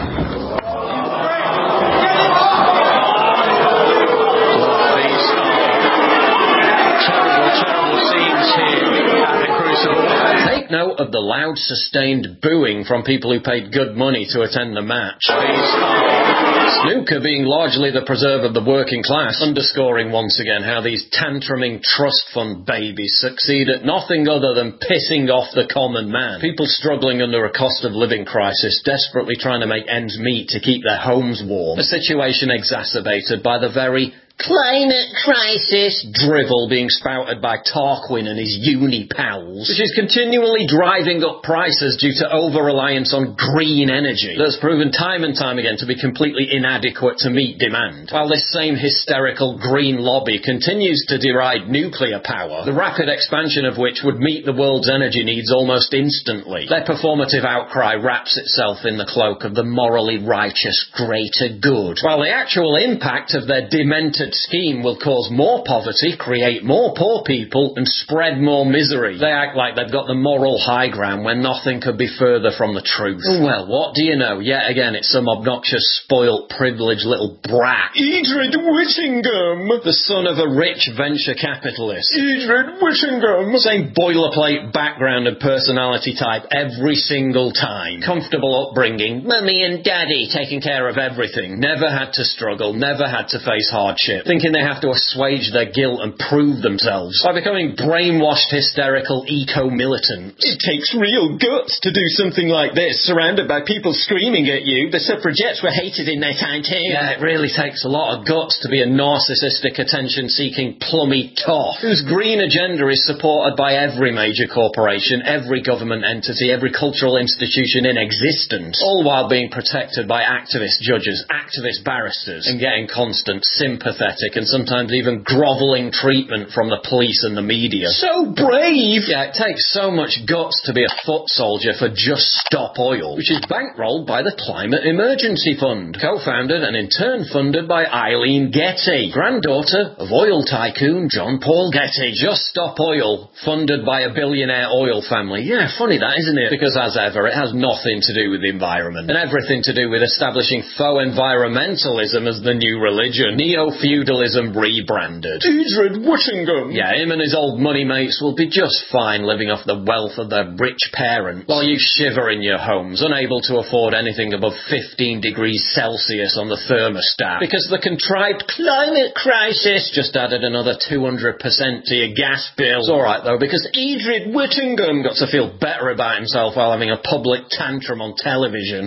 Take note of the loud, sustained booing from people who paid good money to attend the match. Snooker being largely the preserve of the working class, underscoring once again how these tantruming trust fund babies succeed at nothing other than pissing off the common man. People struggling under a cost of living crisis, desperately trying to make ends meet to keep their homes warm. A situation exacerbated by the very climate crisis drivel being spouted by Tarquin and his uni pals, which is continually driving up prices due to over-reliance on green energy that's proven time and time again to be completely inadequate to meet demand. While this same hysterical green lobby continues to deride nuclear power, the rapid expansion of which would meet the world's energy needs almost instantly. Their performative outcry wraps itself in the cloak of the morally righteous greater good, while the actual impact of their demented scheme will cause more poverty, create more poor people, and spread more misery. They act like they've got the moral high ground when nothing could be further from the truth. Well, what do you know? Yet again, it's some obnoxious, spoilt, privileged little brat. Edred Whittingham! The son of a rich venture capitalist. Edred Whittingham! Same boilerplate background and personality type every single time. Comfortable upbringing, mummy and daddy taking care of everything. Never had to struggle, never had to face hardship. Thinking they have to assuage their guilt and prove themselves by becoming brainwashed, hysterical eco-militants. It takes real guts to do something like this, surrounded by people screaming at you. The suffragettes were hated in their time too. Yeah, it really takes a lot of guts to be a narcissistic, attention-seeking, plummy toff, whose green agenda is supported by every major corporation, every government entity, every cultural institution in existence, all while being protected by activist judges, activist barristers, and getting constant sympathetic and sometimes even grovelling treatment from the police and the media. So brave! Yeah, it takes so much guts to be a foot soldier for Just Stop Oil, which is bankrolled by the Climate Emergency Fund, co-founded and in turn funded by Eileen Getty, granddaughter of oil tycoon John Paul Getty. Just Stop Oil, funded by a billionaire oil family. Yeah, funny that, isn't it? Because as ever, it has nothing to do with the environment, and everything to do with establishing faux environmentalism as the new religion. Neo-feudalism rebranded. Edred Whittingham! Yeah, him and his old money mates will be just fine living off the wealth of their rich parents, while you shiver in your homes, unable to afford anything above fifteen degrees Celsius on the thermostat, because the contrived climate crisis just added another two hundred percent to your gas bill. It's alright though, because Edred Whittingham got to feel better about himself while having a public tantrum on television.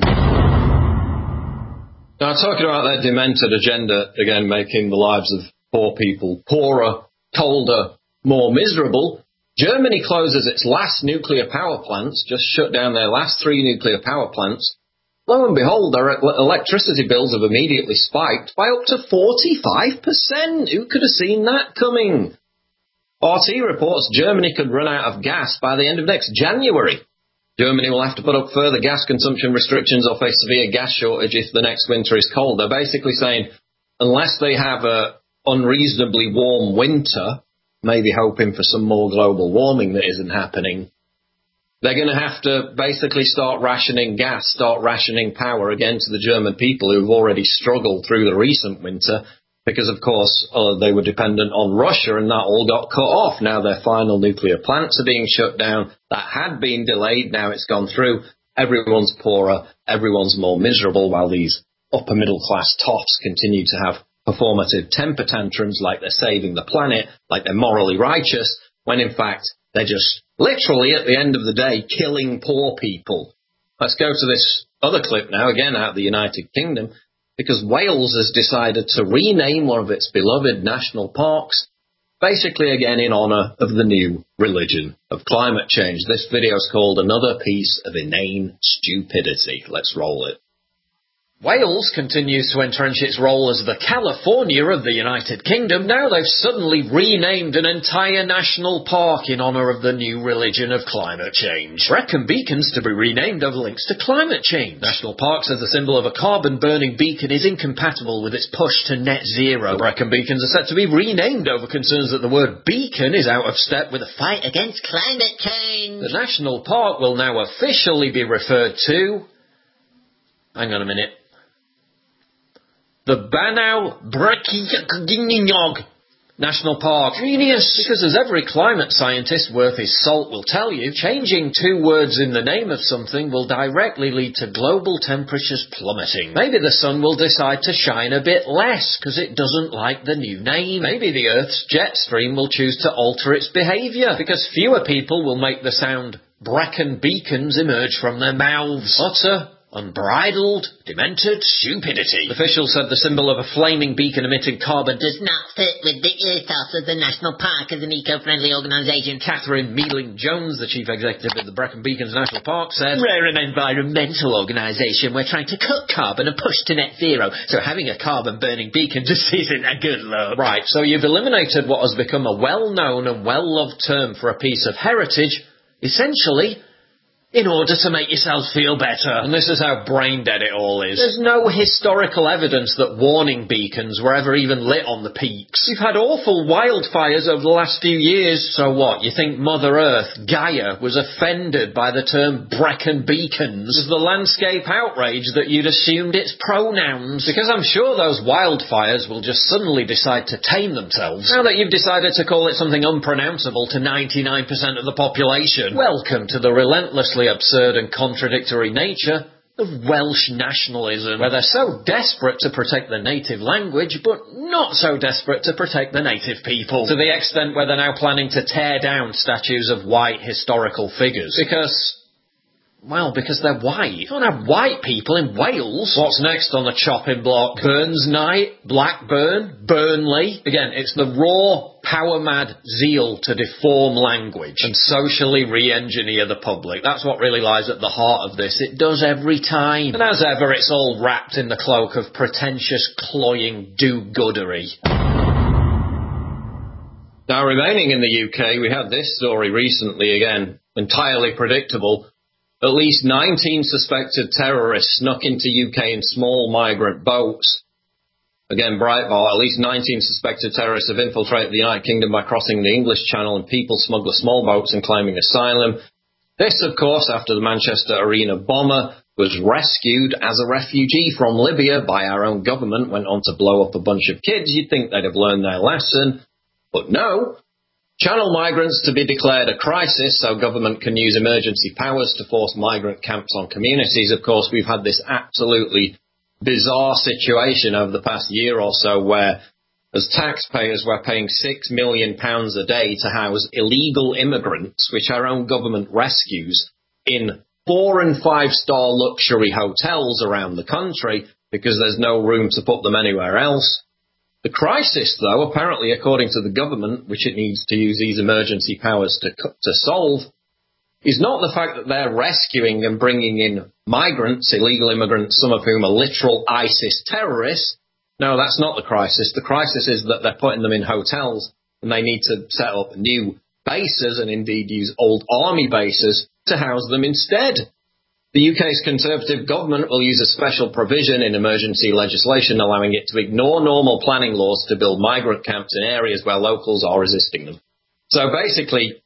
Now, talking about their demented agenda, again, making the lives of poor people poorer, colder, more miserable, Germany closes its last nuclear power plants, just shut down their last three nuclear power plants. Lo and behold, their electricity bills have immediately spiked by up to forty-five percent. Who could have seen that coming? R T reports Germany could run out of gas by the end of next January. Germany will have to put up further gas consumption restrictions or face severe gas shortage if the next winter is cold. They're basically saying, unless they have an unreasonably warm winter, maybe hoping for some more global warming that isn't happening, they're going to have to basically start rationing gas, start rationing power again to the German people who've already struggled through the recent winter because, of course, uh, they were dependent on Russia and that all got cut off. Now their final nuclear plants are being shut down. That had been delayed. Now it's gone through. Everyone's poorer. Everyone's more miserable while these upper middle class toffs continue to have performative temper tantrums like they're saving the planet, like they're morally righteous, when in fact they're just literally at the end of the day killing poor people. Let's go to this other clip now, again out of the United Kingdom, because Wales has decided to rename one of its beloved national parks, basically again in honour of the new religion of climate change. This video is called Another Piece of Inane Stupidity. Let's roll it. Wales continues to entrench its role as the California of the United Kingdom. Now they've suddenly renamed an entire national park in honour of the new religion of climate change. Brecon Beacons to be renamed over links to climate change. National Parks as a symbol of a carbon-burning beacon is incompatible with its push to net zero. Brecon Beacons are set to be renamed over concerns that the word beacon is out of step with the fight against climate change. The national park will now officially be referred to... Hang on a minute. The Banau Brecon National Park. Genius! Because as every climate scientist worth his salt will tell you, changing two words in the name of something will directly lead to global temperatures plummeting. Maybe the sun will decide to shine a bit less because it doesn't like the new name. Maybe the Earth's jet stream will choose to alter its behaviour because fewer people will make the sound Brecon Beacons emerge from their mouths. Utter unbridled, demented stupidity. Officials said the symbol of a flaming beacon emitting carbon does not fit with the ethos of the National Park as an eco-friendly organisation. Catherine Mealing-Jones, the chief executive of the Brecon Beacons National Park, said, "We're an environmental organisation. We're trying to cut carbon and push to net zero, so having a carbon-burning beacon just isn't a good look." Right, so you've eliminated what has become a well-known and well-loved term for a piece of heritage, essentially, in order to make yourself feel better. And this is how brain-dead it all is. There's no historical evidence that warning beacons were ever even lit on the peaks. We've had awful wildfires over the last few years. So what? You think Mother Earth, Gaia, was offended by the term Brecon Beacons? Was the landscape outraged that you'd assumed its pronouns? Because I'm sure those wildfires will just suddenly decide to tame themselves now that you've decided to call it something unpronounceable to ninety-nine percent of the population. Welcome to the relentlessly absurd and contradictory nature of Welsh nationalism, where they're so desperate to protect the native language, but not so desperate to protect the native people, to the extent where they're now planning to tear down statues of white historical figures. Because, well, because they're white. You don't have white people in Wales. What's next on the chopping block? Burns Night? Blackburn? Burnley? Again, it's the raw, power-mad zeal to deform language and socially re-engineer the public. That's what really lies at the heart of this. It does every time. And as ever, it's all wrapped in the cloak of pretentious, cloying do-goodery. Now, remaining in the U K, we had this story recently again, entirely predictable. At least nineteen suspected terrorists snuck into U K in small migrant boats. Again, Breitbart, at least nineteen suspected terrorists have infiltrated the United Kingdom by crossing the English Channel and people smuggle small boats and claiming asylum. This, of course, after the Manchester Arena bomber was rescued as a refugee from Libya by our own government, went on to blow up a bunch of kids. You'd think they'd have learned their lesson. But no. Channel migrants to be declared a crisis so government can use emergency powers to force migrant camps on communities. Of course, we've had this absolutely bizarre situation over the past year or so where, as taxpayers, we're paying six million pounds a day to house illegal immigrants, which our own government rescues, in four- and five-star luxury hotels around the country because there's no room to put them anywhere else. The crisis, though, apparently, according to the government, which it needs to use these emergency powers to to solve, is not the fact that they're rescuing and bringing in migrants, illegal immigrants, some of whom are literal ISIS terrorists. No, that's not the crisis. The crisis is that they're putting them in hotels and they need to set up new bases and indeed use old army bases to house them instead. The U K's Conservative government will use a special provision in emergency legislation allowing it to ignore normal planning laws to build migrant camps in areas where locals are resisting them. So basically,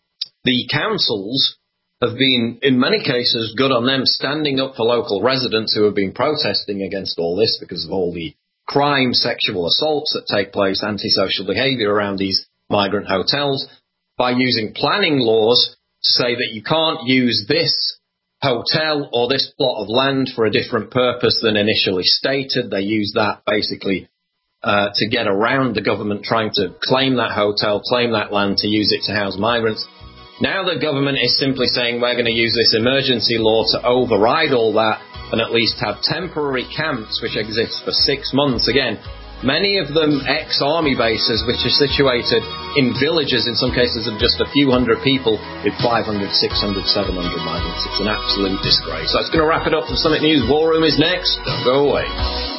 the councils have been, in many cases, good on them, standing up for local residents who have been protesting against all this because of all the crime, sexual assaults that take place, antisocial behaviour around these migrant hotels, by using planning laws to say that you can't use this hotel or this plot of land for a different purpose than initially stated. They use that basically uh, to get around the government trying to claim that hotel, claim that land to use it to house migrants. Now the government is simply saying we're going to use this emergency law to override all that and at least have temporary camps which exist for six months. Again, many of them ex-army bases which are situated in villages, in some cases of just a few hundred people, with five hundred, six hundred, seven hundred migrants. It's an absolute disgrace. So that's going to wrap it up for Summit News. War Room is next. Don't go away.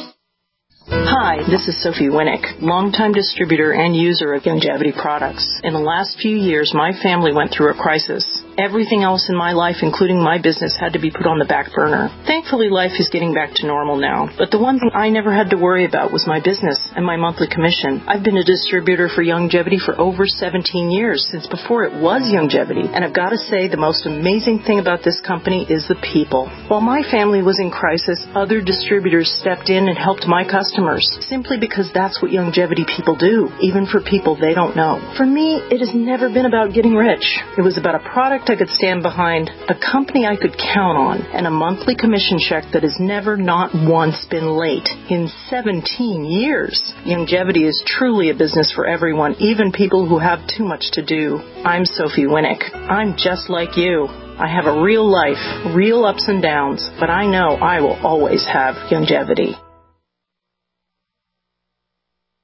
Hi, this is Sophie Winnick, longtime distributor and user of Youngevity products. In the last few years, my family went through a crisis. Everything else in my life, including my business, had to be put on the back burner. Thankfully, life is getting back to normal now. But the one thing I never had to worry about was my business and my monthly commission. I've been a distributor for Youngevity for over seventeen years, since before it was Youngevity. And I've got to say, the most amazing thing about this company is the people. While my family was in crisis, other distributors stepped in and helped my customers, simply because that's what Youngevity people do, even for people they don't know. For me, it has never been about getting rich. It was about a product I could stand behind, a company I could count on, and a monthly commission check that has never, not once, been late in seventeen years. Youngevity is truly a business for everyone, even people who have too much to do. I'm Sophie Winnick. I'm just like you. I have a real life, real ups and downs, but I know I will always have longevity.